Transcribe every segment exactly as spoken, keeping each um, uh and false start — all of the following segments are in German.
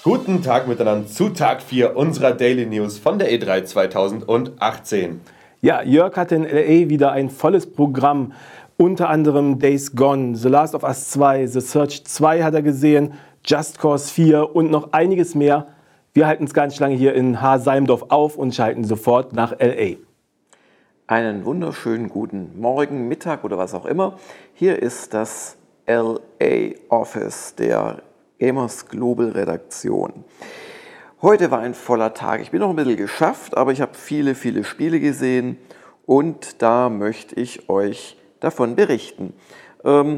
Guten Tag miteinander zu Tag vier unserer Daily News von der E drei zweitausendachtzehn. Ja, Jörg hatte in L A wieder ein volles Programm, unter anderem Days Gone, The Last of Us zwei, The Search zwei hat er gesehen, Just Cause vier und noch einiges mehr. Wir halten es ganz lange hier in Haarseimdorf auf und schalten sofort nach L A. Einen wunderschönen guten Morgen, Mittag oder was auch immer. Hier ist das L A Office der Gamers Global Redaktion. Heute war ein voller Tag. Ich bin noch ein bisschen geschafft, aber ich habe viele, viele Spiele gesehen und da möchte ich euch davon berichten. Ähm,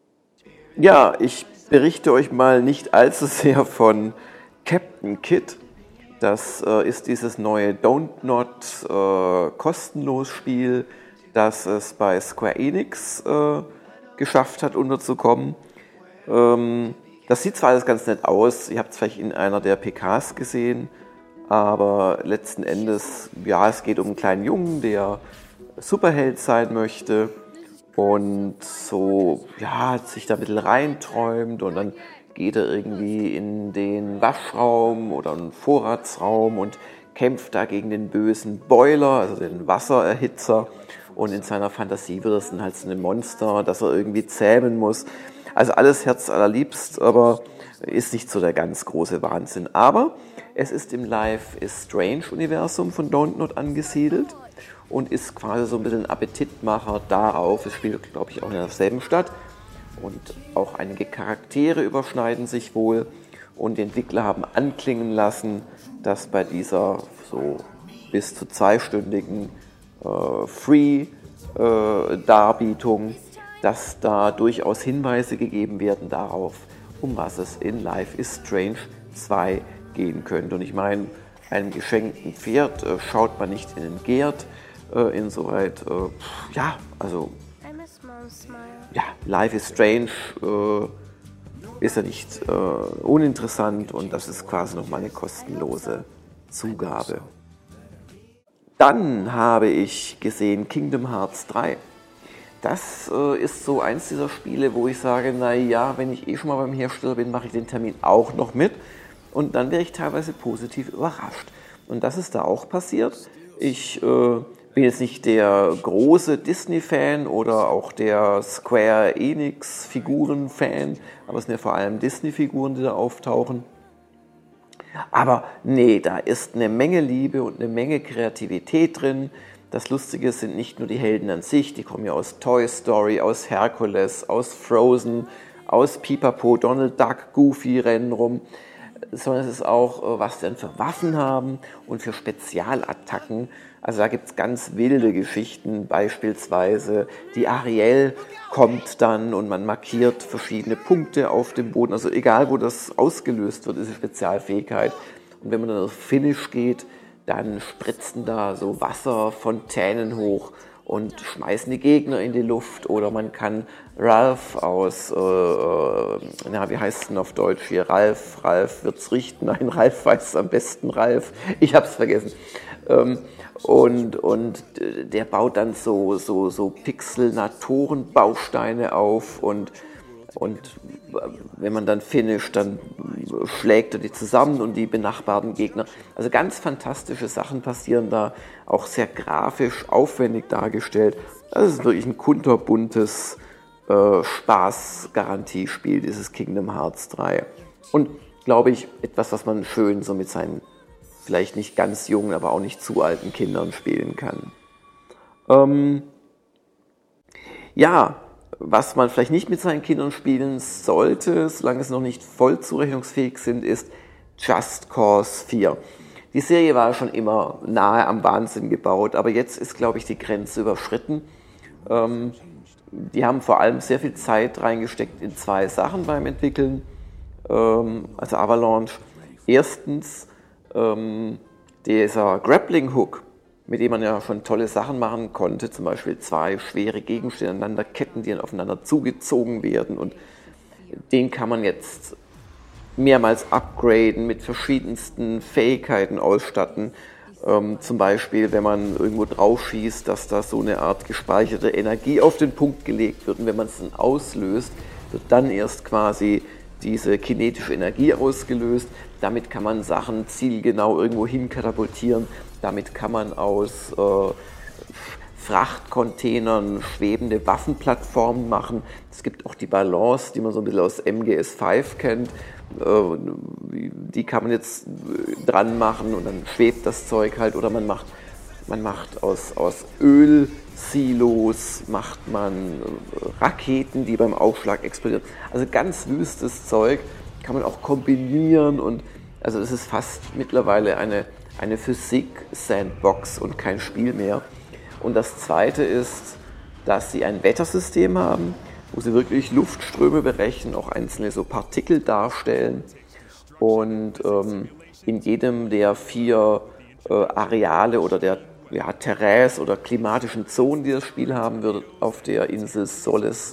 ja, ich berichte euch mal nicht allzu sehr von Captain Kid. Das äh, ist dieses neue Don't Not äh, kostenlos Spiel, das es bei Square Enix äh, geschafft hat, unterzukommen. Ähm, das sieht zwar alles ganz nett aus, ihr habt es vielleicht in einer der P Ks gesehen, aber letzten Endes, ja, es geht um einen kleinen Jungen, der Superheld sein möchte und so, ja, sich da ein bisschen reinträumt und dann geht er irgendwie in den Waschraum oder einen Vorratsraum und kämpft da gegen den bösen Boiler, also den Wassererhitzer. Und in seiner Fantasie wird es dann halt so ein Monster, das er irgendwie zähmen muss. Also alles herzallerliebst, aber ist nicht so der ganz große Wahnsinn. Aber es ist im Life is Strange-Universum von Don't Not angesiedelt und ist quasi so ein bisschen ein Appetitmacher darauf. Es spielt, glaube ich, auch in derselben Stadt. Und auch einige Charaktere überschneiden sich wohl. Und die Entwickler haben anklingen lassen, dass bei dieser so bis zu zweistündigen äh, Free-Darbietung, äh, dass da durchaus Hinweise gegeben werden darauf, um was es in Life is Strange zwei gehen könnte. Und ich meine, einem geschenkten Pferd äh, schaut man nicht in den Gerd. Äh, insoweit, äh, ja, also ja, Life is Strange äh, ist ja nicht äh, uninteressant und das ist quasi nochmal eine kostenlose Zugabe. Dann habe ich gesehen Kingdom Hearts drei. Das äh, ist so eins dieser Spiele, wo ich sage, naja, wenn ich eh schon mal beim Hersteller bin, mache ich den Termin auch noch mit und dann wäre ich teilweise positiv überrascht. Und das ist da auch passiert. Ich äh, bin jetzt nicht der große Disney-Fan oder auch der Square Enix-Figuren-Fan, aber es sind ja vor allem Disney-Figuren, die da auftauchen. Aber nee, da ist eine Menge Liebe und eine Menge Kreativität drin. Das Lustige sind nicht nur die Helden an sich, die kommen ja aus Toy Story, aus Hercules, aus Frozen, aus Pipapo, Donald Duck, Goofy rennen rum, sondern es ist auch, was sie dann für Waffen haben und für Spezialattacken. Also da gibt es ganz wilde Geschichten, beispielsweise die Ariel kommt dann und man markiert verschiedene Punkte auf dem Boden. Also egal, wo das ausgelöst wird, ist eine Spezialfähigkeit. Und wenn man dann auf Finish geht, dann spritzen da so Wasserfontänen hoch und schmeißen die Gegner in die Luft. Oder man kann Ralph aus, äh, na, wie heißt es denn auf Deutsch hier? Ralph, Ralph wird's richten. Nein, Ralph weiß es am besten, Ralph. Ich hab's vergessen. Ähm, Und, und der baut dann so, so, so Pixelnatoren-Bausteine auf und, und wenn man dann finisht, dann schlägt er die zusammen und die benachbarten Gegner. Also ganz fantastische Sachen passieren da, auch sehr grafisch aufwendig dargestellt. Das ist wirklich ein kunterbuntes äh, Spaß-Garantiespiel, dieses Kingdom Hearts drei. Und glaube ich, etwas, was man schön so mit seinen vielleicht nicht ganz jungen, aber auch nicht zu alten Kindern spielen kann. Ähm, ja, was man vielleicht nicht mit seinen Kindern spielen sollte, solange sie noch nicht voll zurechnungsfähig sind, ist Just Cause vier. Die Serie war schon immer nahe am Wahnsinn gebaut, aber jetzt ist, glaube ich, die Grenze überschritten. Ähm, die haben vor allem sehr viel Zeit reingesteckt in zwei Sachen beim Entwickeln, ähm, also Avalanche. Erstens, Ähm, dieser Grappling Hook, mit dem man ja schon tolle Sachen machen konnte, zum Beispiel zwei schwere Gegenstände aneinander ketten, die dann aufeinander zugezogen werden und den kann man jetzt mehrmals upgraden, mit verschiedensten Fähigkeiten ausstatten. Ähm, zum Beispiel, wenn man irgendwo drauf schießt, dass da so eine Art gespeicherte Energie auf den Punkt gelegt wird und wenn man es dann auslöst, wird dann erst quasi diese kinetische Energie ausgelöst. Damit kann man Sachen zielgenau irgendwo hin katapultieren. Damit kann man aus äh, Frachtcontainern schwebende Waffenplattformen machen. Es gibt auch die Balance, die man so ein bisschen aus M G S fünf kennt. Äh, die kann man jetzt dran machen und dann schwebt das Zeug halt. Oder man macht, man macht aus, aus Ölsilos macht man Raketen, die beim Aufschlag explodieren. Also ganz wüstes Zeug kann man auch kombinieren und also es ist fast mittlerweile eine, eine Physik-Sandbox und kein Spiel mehr. Und das Zweite ist, dass sie ein Wettersystem haben, wo sie wirklich Luftströme berechnen, auch einzelne so Partikel darstellen. Und ähm, in jedem der vier äh, Areale oder der ja, Terrains oder klimatischen Zonen, die das Spiel haben wird, auf der Insel Solis,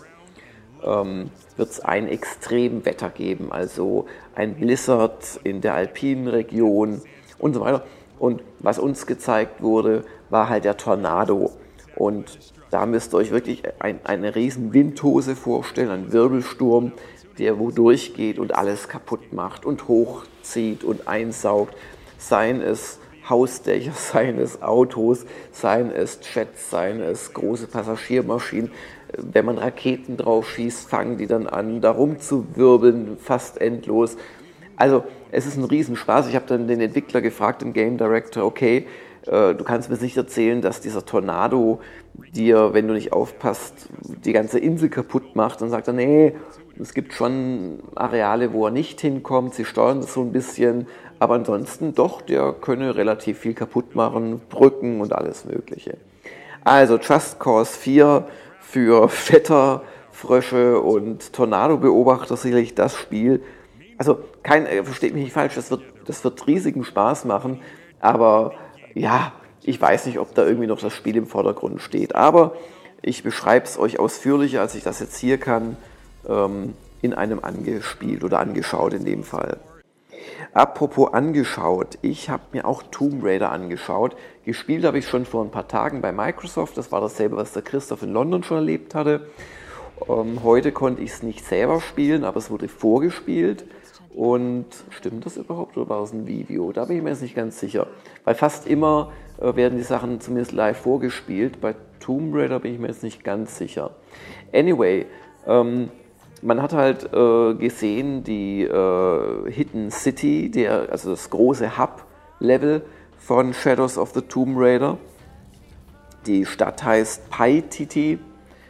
ähm, wird es ein Extremwetter geben, also ein Blizzard in der alpinen Region und so weiter. Und was uns gezeigt wurde, war halt der Tornado. Und da müsst ihr euch wirklich ein, eine riesen Windhose vorstellen, einen Wirbelsturm, der wo durchgeht und alles kaputt macht und hochzieht und einsaugt. Seien es Hausdächer, seien es Autos, seien es Jets, seien es große Passagiermaschinen. Wenn man Raketen drauf schießt, fangen die dann an, da rumzuwirbeln, fast endlos. Also es ist ein Riesenspaß. Ich habe dann den Entwickler gefragt, den Game Director, okay, äh, du kannst mir sicher erzählen, dass dieser Tornado dir, wenn du nicht aufpasst, die ganze Insel kaputt macht. Dann sagt er, nee, es gibt schon Areale, wo er nicht hinkommt, sie steuern das so ein bisschen, aber ansonsten doch, der könne relativ viel kaputt machen, Brücken und alles Mögliche. Also Just Cause vier für Vetter, Frösche und Tornado-Beobachter sicherlich das Spiel. Also kein, versteht mich nicht falsch, das wird, das wird riesigen Spaß machen, aber ja, ich weiß nicht, ob da irgendwie noch das Spiel im Vordergrund steht. Aber ich beschreibe es euch ausführlicher, als ich das jetzt hier kann, ähm, in einem angespielt oder angeschaut in dem Fall. Apropos angeschaut, ich habe mir auch Tomb Raider angeschaut. Gespielt habe ich schon vor ein paar Tagen bei Microsoft. Das war dasselbe, was der Christoph in London schon erlebt hatte. Ähm, heute konnte ich es nicht selber spielen, aber es wurde vorgespielt. Und stimmt das überhaupt oder war das ein Video? Da bin ich mir jetzt nicht ganz sicher. Weil fast immer äh, werden die Sachen zumindest live vorgespielt. Bei Tomb Raider bin ich mir jetzt nicht ganz sicher. Anyway, ähm, man hat halt äh, gesehen, die äh, Hidden City, der, also das große Hub-Level von Shadows of the Tomb Raider. Die Stadt heißt Paititi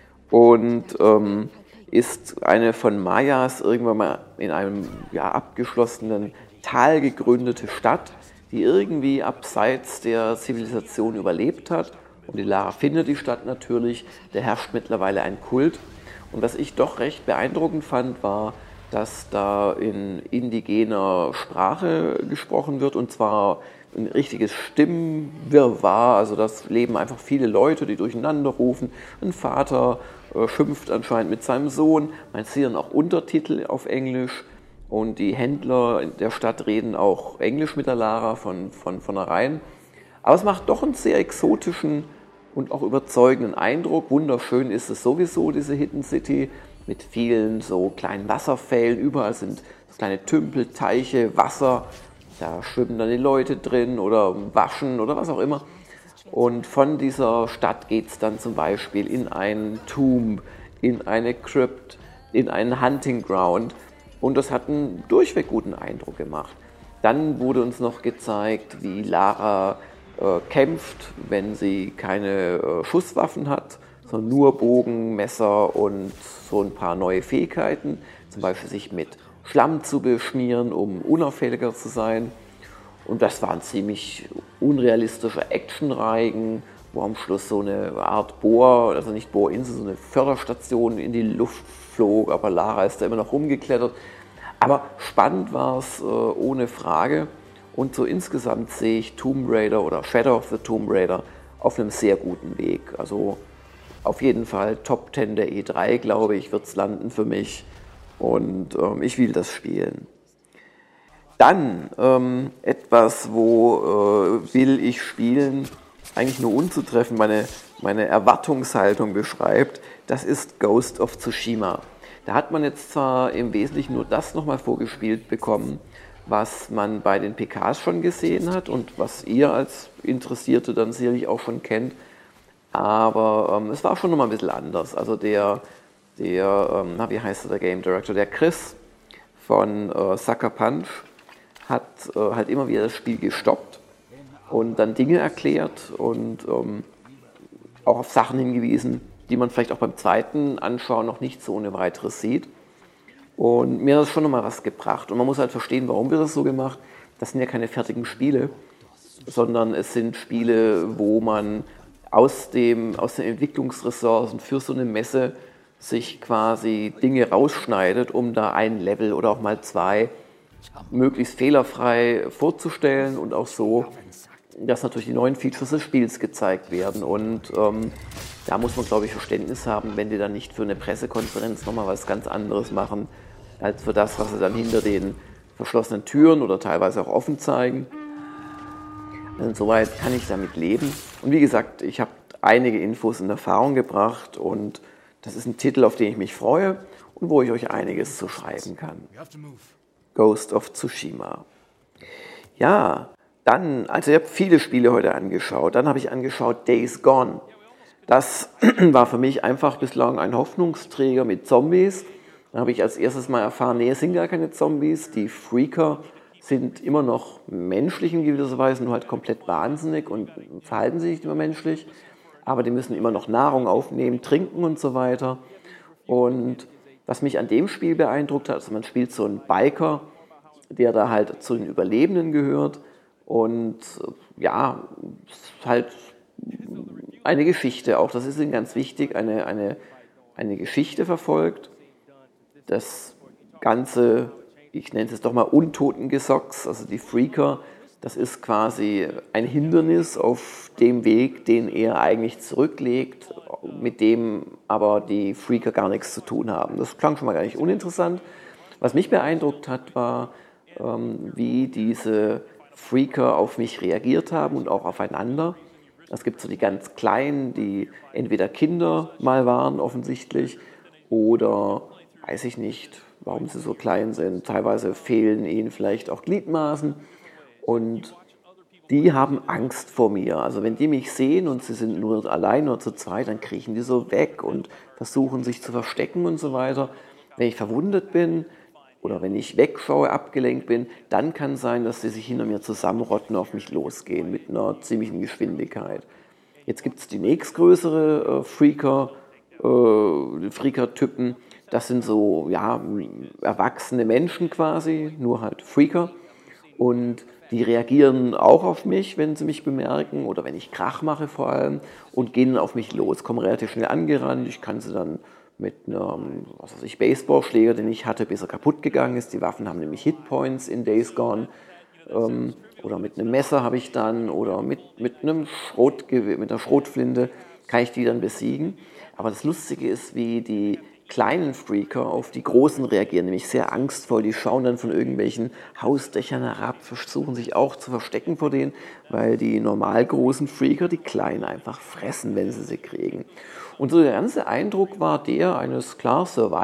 und ähm, ist eine von Mayas irgendwann mal in einem ja, abgeschlossenen Tal gegründete Stadt, die irgendwie abseits der Zivilisation überlebt hat. Und die Lara findet die Stadt natürlich, da herrscht mittlerweile ein Kult. Und was ich doch recht beeindruckend fand, war, dass da in indigener Sprache gesprochen wird, und zwar ein richtiges Stimmwirrwarr. Also das leben einfach viele Leute, die durcheinander rufen. Ein Vater äh, schimpft anscheinend mit seinem Sohn. Man sieht dann auch Untertitel auf Englisch. Und die Händler in der Stadt reden auch Englisch mit der Lara von, von vornherein. Aber es macht doch einen sehr exotischen und auch überzeugenden Eindruck. Wunderschön ist es sowieso, diese Hidden City, mit vielen so kleinen Wasserfällen. Überall sind so kleine Tümpel, Teiche, Wasser. Da schwimmen dann die Leute drin oder waschen oder was auch immer. Und von dieser Stadt geht es dann zum Beispiel in einen Tomb, in eine Crypt, in einen Hunting Ground. Und das hat einen durchweg guten Eindruck gemacht. Dann wurde uns noch gezeigt, wie Lara äh, kämpft, wenn sie keine äh, Schusswaffen hat, sondern nur Bogen, Messer und so ein paar neue Fähigkeiten. Zum Beispiel sich mit Schlamm zu beschmieren, um unauffälliger zu sein. Und das war ein ziemlich unrealistischer Actionreigen, wo am Schluss so eine Art Bohr, also nicht Bohrinsel, so eine Förderstation in die Luft flog, aber Lara ist da immer noch rumgeklettert. Aber spannend war es äh, ohne Frage. Und so insgesamt sehe ich Tomb Raider oder Shadow of the Tomb Raider auf einem sehr guten Weg. Also auf jeden Fall Top zehn der E drei, glaube ich, wird es landen für mich. Und ähm, ich will das spielen. Dann ähm, etwas, wo äh, will ich spielen, eigentlich nur unzutreffend meine, meine Erwartungshaltung beschreibt, das ist Ghost of Tsushima. Da hat man jetzt zwar im Wesentlichen nur das nochmal vorgespielt bekommen, was man bei den P Ks schon gesehen hat und was ihr als Interessierte dann sicherlich auch schon kennt, aber ähm, es war schon nochmal ein bisschen anders. Also der, der ähm, na, wie heißt der Game Director, der Chris von äh, Sucker Punch hat äh, halt immer wieder das Spiel gestoppt und dann Dinge erklärt und ähm, auch auf Sachen hingewiesen, die man vielleicht auch beim zweiten Anschauen noch nicht so ohne weiteres sieht. Und mir hat das schon nochmal was gebracht. Und man muss halt verstehen, warum wir das so gemacht. Das sind ja keine fertigen Spiele, sondern es sind Spiele, wo man aus, dem, aus den Entwicklungsressourcen für so eine Messe sich quasi Dinge rausschneidet, um da ein Level oder auch mal zwei möglichst fehlerfrei vorzustellen und auch so, dass natürlich die neuen Features des Spiels gezeigt werden. Und ähm, da muss man, glaube ich, Verständnis haben, wenn die dann nicht für eine Pressekonferenz nochmal was ganz anderes machen, als für das, was sie dann hinter den verschlossenen Türen oder teilweise auch offen zeigen. Also insoweit kann ich damit leben. Und wie gesagt, ich habe einige Infos in Erfahrung gebracht und das ist ein Titel, auf den ich mich freue und wo ich euch einiges zu schreiben kann. Ghost of Tsushima. Ja, dann, also ich habe viele Spiele heute angeschaut. Dann habe ich angeschaut Days Gone. Das war für mich einfach bislang ein Hoffnungsträger mit Zombies. Dann habe ich als erstes mal erfahren, nee, es sind gar keine Zombies. Die Freaker sind immer noch menschlich in gewisser Weise, nur halt komplett wahnsinnig und verhalten sich nicht immer menschlich. Aber die müssen immer noch Nahrung aufnehmen, trinken und so weiter. Und was mich an dem Spiel beeindruckt hat, also man spielt so einen Biker, der da halt zu den Überlebenden gehört. Und ja, halt eine Geschichte auch, das ist ihnen ganz wichtig, eine, eine, eine Geschichte verfolgt. Das ganze, ich nenne es jetzt doch mal Untotengesocks, also die Freaker, das ist quasi ein Hindernis auf dem Weg, den er eigentlich zurücklegt, mit dem aber die Freaker gar nichts zu tun haben. Das klang schon mal gar nicht uninteressant. Was mich beeindruckt hat, war, ähm, wie diese Freaker auf mich reagiert haben und auch aufeinander. Es gibt so die ganz Kleinen, die entweder Kinder mal waren offensichtlich oder weiß ich nicht, warum sie so klein sind. Teilweise fehlen ihnen vielleicht auch Gliedmaßen und die haben Angst vor mir. Also wenn die mich sehen und sie sind nur allein oder zu zweit, dann kriechen die so weg und versuchen sich zu verstecken und so weiter. Wenn ich verwundet bin, oder wenn ich wegschaue, abgelenkt bin, dann kann es sein, dass sie sich hinter mir zusammenrotten, auf mich losgehen mit einer ziemlichen Geschwindigkeit. Jetzt gibt es die nächstgrößere äh, Freaker, äh, Freaker-Typen. Das sind so ja, erwachsene Menschen quasi, nur halt Freaker. Und die reagieren auch auf mich, wenn sie mich bemerken oder wenn ich Krach mache vor allem und gehen auf mich los, kommen relativ schnell angerannt. Ich kann sie dann mit einem, was weiß ich, Baseballschläger, den ich hatte, bis er kaputt gegangen ist. Die Waffen haben nämlich Hitpoints in Days Gone. Ähm, oder mit einem Messer habe ich dann, oder mit, mit einem Schrotgewehr, mit einer Schrotflinte kann ich die dann besiegen. Aber das Lustige ist, wie die kleinen Freaker auf die großen reagieren, nämlich sehr angstvoll. Die schauen dann von irgendwelchen Hausdächern herab, versuchen sich auch zu verstecken vor denen, weil die normal großen Freaker die kleinen einfach fressen, wenn sie sie kriegen. Und so der ganze Eindruck war der eines, klar,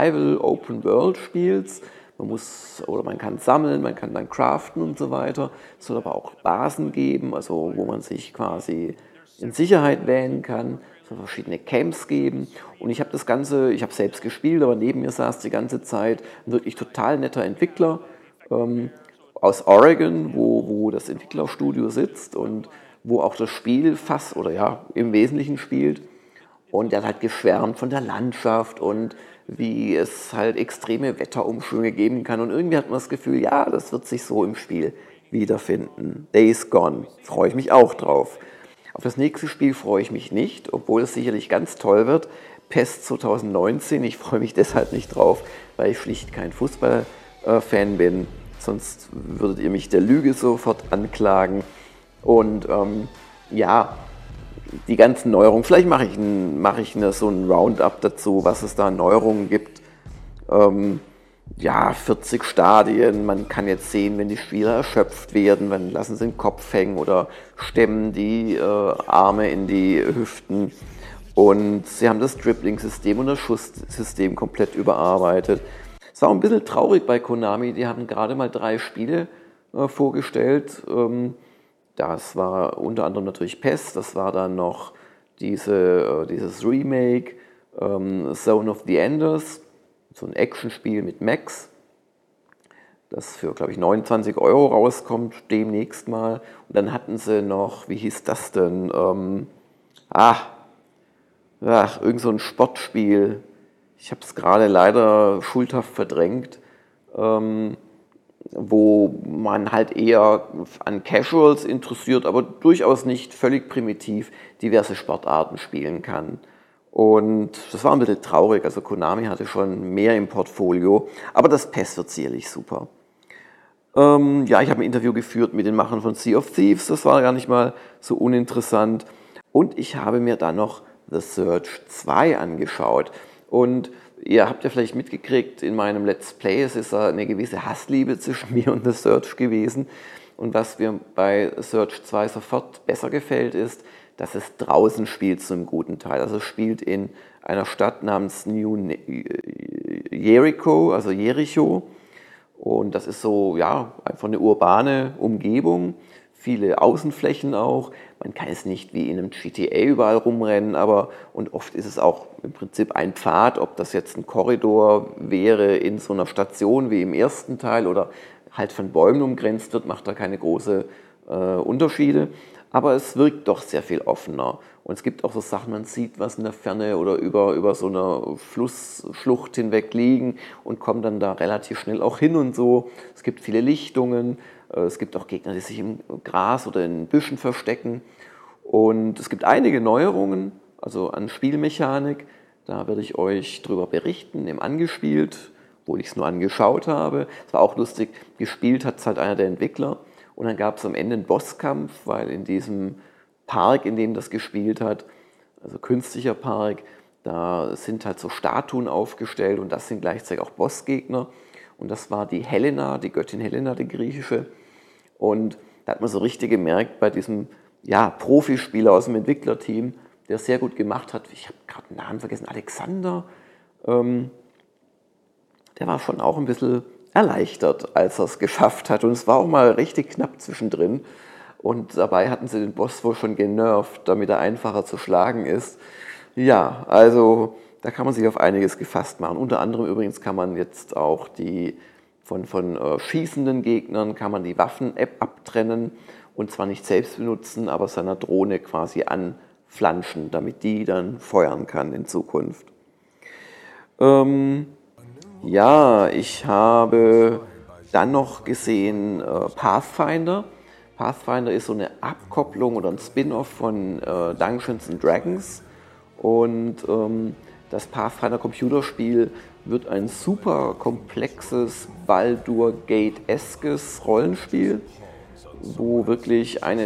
Survival-Open-World-Spiels. Man muss, oder man kann sammeln, man kann dann craften und so weiter. Es soll aber auch Basen geben, also wo man sich quasi in Sicherheit wählen kann. Es soll verschiedene Camps geben. Und ich habe das Ganze, ich habe selbst gespielt, aber neben mir saß die ganze Zeit ein wirklich total netter Entwickler ähm, aus Oregon, wo, wo das Entwicklerstudio sitzt und wo auch das Spiel fast, oder ja, im Wesentlichen spielt. Und der hat halt geschwärmt von der Landschaft und wie es halt extreme Wetterumschwünge geben kann. Und irgendwie hat man das Gefühl, ja, das wird sich so im Spiel wiederfinden. Days Gone, freue ich mich auch drauf. Auf das nächste Spiel freue ich mich nicht, obwohl es sicherlich ganz toll wird. P E S zwanzig neunzehn, ich freue mich deshalb nicht drauf, weil ich schlicht kein Fußballfan bin. Sonst würdet ihr mich der Lüge sofort anklagen. Und ähm, ja, die ganzen Neuerungen, vielleicht mache ich, ein, mache ich eine, so ein Roundup dazu, was es da an Neuerungen gibt. Ähm, ja, vierzig Stadien, man kann jetzt sehen, wenn die Spieler erschöpft werden, dann lassen sie den Kopf hängen oder stemmen die äh, Arme in die Hüften. Und sie haben das Dribbling-System und das Schusssystem komplett überarbeitet. Es war auch ein bisschen traurig bei Konami, die haben gerade mal drei Spiele äh, vorgestellt. Ähm, das war unter anderem natürlich P E S, das war dann noch diese, äh, dieses Remake, ähm, Zone of the Enders, so ein Actionspiel mit Max, das für, glaube ich, neunundzwanzig Euro rauskommt, demnächst mal. Und dann hatten sie noch, wie hieß das denn? Ähm, ah, ach, irgend so ein Sportspiel. Ich habe es gerade leider schuldhaft verdrängt, ähm, wo man halt eher an Casuals interessiert, aber durchaus nicht völlig primitiv diverse Sportarten spielen kann. Und das war ein bisschen traurig, also Konami hatte schon mehr im Portfolio, aber das P E S wird sicherlich super. Ähm, ja, ich habe ein Interview geführt mit den Machern von Sea of Thieves, das war gar nicht mal so uninteressant. Und ich habe mir dann noch The Surge zwei angeschaut. Und ihr habt ja vielleicht mitgekriegt, in meinem Let's Play, es ist eine gewisse Hassliebe zwischen mir und The Surge gewesen. Und was mir bei Surge zwei sofort besser gefällt, ist, dass es draußen spielt zu einem guten Teil. Also es spielt in einer Stadt namens New Jericho, also Jericho. Und das ist so, ja, einfach eine urbane Umgebung, viele Außenflächen auch. Man kann es nicht wie in einem G T A überall rumrennen, aber und oft ist es auch im Prinzip ein Pfad, ob das jetzt ein Korridor wäre in so einer Station wie im ersten Teil oder halt von Bäumen umgrenzt wird, macht da keine großen äh, Unterschiede. Aber es wirkt doch sehr viel offener. Und es gibt auch so Sachen, man sieht was in der Ferne oder über, über so eine Flussschlucht hinweg liegen und kommt dann da relativ schnell auch hin und so. Es gibt viele Lichtungen, es gibt auch Gegner, die sich im Gras oder in Büschen verstecken. Und es gibt einige Neuerungen, also an Spielmechanik. Da werde ich euch drüber berichten, im Angespielt, obwohl ich es nur angeschaut habe. Es war auch lustig, gespielt hat es halt einer der Entwickler. Und dann gab es am Ende einen Bosskampf, weil in diesem Park, in dem das gespielt hat, also künstlicher Park, da sind halt so Statuen aufgestellt und das sind gleichzeitig auch Bossgegner. Und das war die Helena, die Göttin Helena, die griechische. Und da hat man so richtig gemerkt bei diesem ja, Profispieler aus dem Entwicklerteam, der es sehr gut gemacht hat. Ich habe gerade den Namen vergessen, Alexander. Ähm, der war schon auch ein bisschen erleichtert, als er es geschafft hat. Und es war auch mal richtig knapp zwischendrin. Und dabei hatten sie den Boss wohl schon genervt, damit er einfacher zu schlagen ist. Ja, also da kann man sich auf einiges gefasst machen. Unter anderem übrigens kann man jetzt auch die von, von äh, schießenden Gegnern kann man die Waffen-App abtrennen und zwar nicht selbst benutzen, aber seiner Drohne quasi anflanschen, damit die dann feuern kann in Zukunft. Ähm, ja, ich habe dann noch gesehen äh, Pathfinder. Pathfinder ist so eine Abkopplung oder ein Spin-off von äh, Dungeons and Dragons. Und ähm, das Pathfinder Computerspiel wird ein super komplexes Baldur Gate-eskes Rollenspiel, wo wirklich eine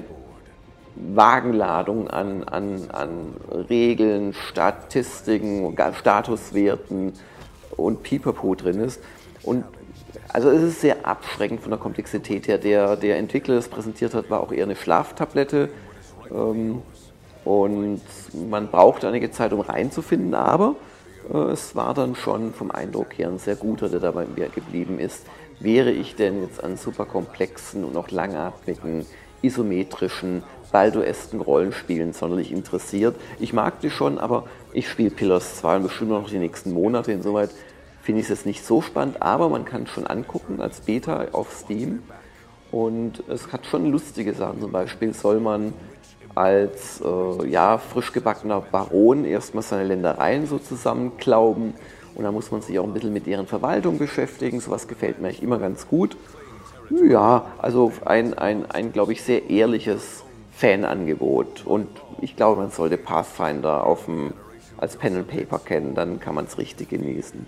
Wagenladung an, an, an Regeln, Statistiken, Statuswerten und Pipapo drin ist. Und also es ist sehr abschreckend von der Komplexität her. Der, der Entwickler, der es präsentiert hat, war auch eher eine Schlaftablette. Ähm, und man braucht einige Zeit, um reinzufinden, aber äh, es war dann schon vom Eindruck her ein sehr guter, der dabei mir geblieben ist. Wäre ich denn jetzt an super komplexen und auch langatmigen, isometrischen, balduesken Rollenspielen sonderlich interessiert? Ich mag die schon, aber ich spiele Pillars zwei und bestimmt noch die nächsten Monate, insoweit finde ich es jetzt nicht so spannend, aber man kann es schon angucken als Beta auf Steam und es hat schon lustige Sachen. Zum Beispiel soll man als äh, ja, frisch gebackener Baron erstmal seine Ländereien so zusammenklauben und dann muss man sich auch ein bisschen mit deren Verwaltung beschäftigen. Sowas gefällt mir eigentlich immer ganz gut. Ja, also ein, ein, ein glaube ich, sehr ehrliches Fanangebot und ich glaube, man sollte Pathfinder auf dem, als Pen and Paper kennen, dann kann man es richtig genießen.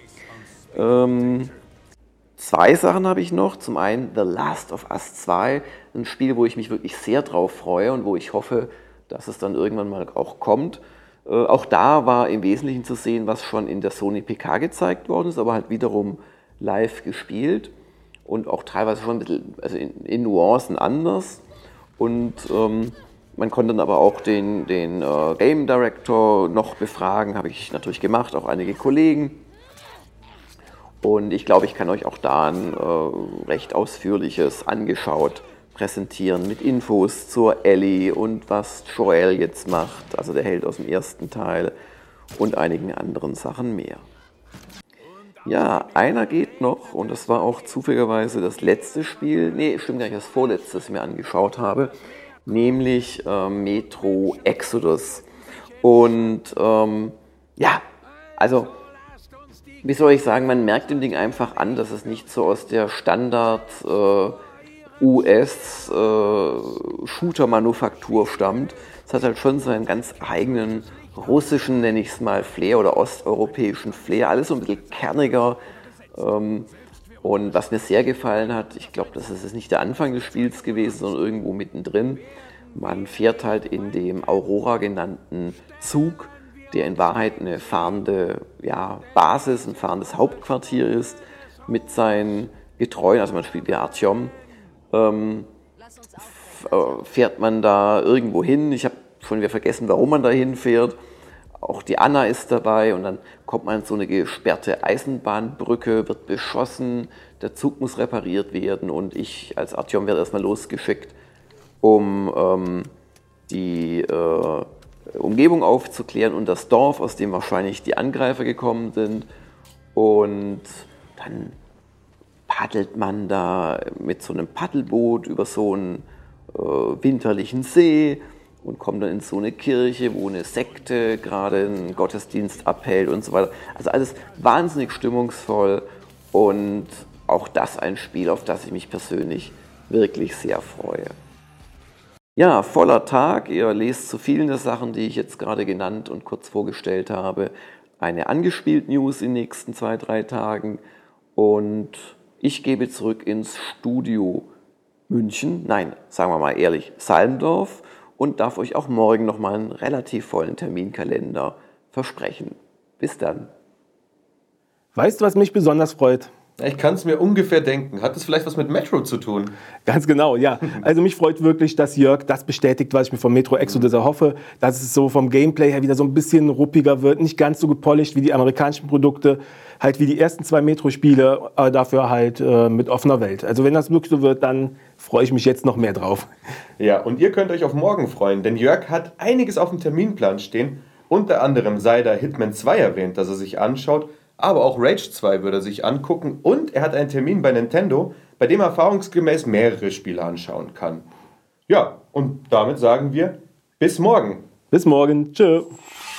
Ähm, zwei Sachen habe ich noch. Zum einen The Last of Us zwei, ein Spiel, wo ich mich wirklich sehr drauf freue und wo ich hoffe, dass es dann irgendwann mal auch kommt. Äh, auch da war im Wesentlichen zu sehen, was schon in der Sony P K gezeigt worden ist, aber halt wiederum live gespielt und auch teilweise schon ein bisschen also in, in Nuancen anders. Und ähm, Man konnte dann aber auch den, den äh, Game Director noch befragen, habe ich natürlich gemacht, auch einige Kollegen. Und ich glaube, ich kann euch auch da ein äh, recht ausführliches angeschaut präsentieren mit Infos zur Ellie und was Joel jetzt macht, also der Held aus dem ersten Teil und einigen anderen Sachen mehr. Ja, einer geht noch und das war auch zufälligerweise das letzte Spiel, nee, stimmt gar nicht, das vorletzte, das ich mir angeschaut habe, nämlich äh, Metro Exodus. Und ähm, ja, also wie soll ich sagen, man merkt dem Ding einfach an, dass es nicht so aus der Standard äh, U S-Shooter-Manufaktur stammt. Es hat halt schon seinen ganz eigenen russischen, nenne ich es mal, Flair oder osteuropäischen Flair. Alles so ein bisschen kerniger. Ähm, und was mir sehr gefallen hat, ich glaube, das ist nicht der Anfang des Spiels gewesen, sondern irgendwo mittendrin. Man fährt halt in dem Aurora genannten Zug, der in Wahrheit eine fahrende ja, Basis, ein fahrendes Hauptquartier ist, mit seinen Getreuen, also man spielt wie Artyom, ähm, fährt man da irgendwo hin. Ich habe schon wieder vergessen, warum man da hinfährt. Auch die Anna ist dabei und dann kommt man in so eine gesperrte Eisenbahnbrücke, wird beschossen, der Zug muss repariert werden und ich als Artyom werde erstmal losgeschickt, um ähm, die äh, Umgebung aufzuklären und das Dorf, aus dem wahrscheinlich die Angreifer gekommen sind. Und dann paddelt man da mit so einem Paddelboot über so einen äh, winterlichen See und kommt dann in so eine Kirche, wo eine Sekte gerade einen Gottesdienst abhält und so weiter. Also alles wahnsinnig stimmungsvoll und auch das ein Spiel, auf das ich mich persönlich wirklich sehr freue. Ja, voller Tag. Ihr lest zu vielen der Sachen, die ich jetzt gerade genannt und kurz vorgestellt habe, eine angespielt News in den nächsten zwei, drei Tagen. Und ich gebe zurück ins Studio München, nein, sagen wir mal ehrlich, Salmdorf und darf euch auch morgen nochmal einen relativ vollen Terminkalender versprechen. Bis dann. Weißt du, was mich besonders freut? Ich kann es mir ungefähr denken. Hat das vielleicht was mit Metro zu tun? Ganz genau, ja. Also mich freut wirklich, dass Jörg das bestätigt, was ich mir von Metro Exodus erhoffe, dass es so vom Gameplay her wieder so ein bisschen ruppiger wird, nicht ganz so gepolished wie die amerikanischen Produkte, halt wie die ersten zwei Metro-Spiele, aber dafür halt äh, mit offener Welt. Also wenn das wirklich so wird, dann freue ich mich jetzt noch mehr drauf. Ja, und ihr könnt euch auf morgen freuen, denn Jörg hat einiges auf dem Terminplan stehen. Unter anderem sei da Hitman zwei erwähnt, dass er sich anschaut, aber auch Rage zwei würde er sich angucken und er hat einen Termin bei Nintendo, bei dem er erfahrungsgemäß mehrere Spiele anschauen kann. Ja, und damit sagen wir bis morgen. Bis morgen. Tschö.